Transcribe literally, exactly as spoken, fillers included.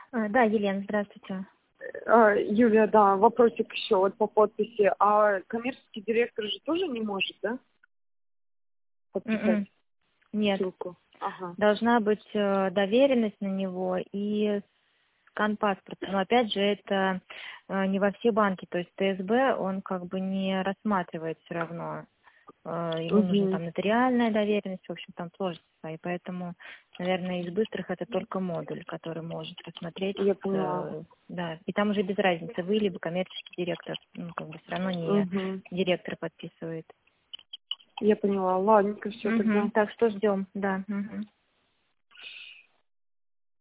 А, да, Елена, здравствуйте. А, Юлия, да, вопросик еще вот по подписи. А коммерческий директор же тоже не может, да, подписать М-м. Нет, ссылку? Ага. должна быть э, доверенность на него и скан паспорта. Но опять же, это э, не во все банки. То есть ТСБ, он как бы не рассматривает все равно. Э, ему нужна Угу. там нотариальная доверенность, в общем, там сложности свои. Поэтому, наверное, из быстрых это только модуль, который может рассмотреть. Я поняла. э, да, и там уже без разницы, вы либо коммерческий директор. Ну, как бы все равно не Угу. директор подписывает. Я поняла. Ладненько, все тогда. Мгм. Так что ждем, да. Мгм.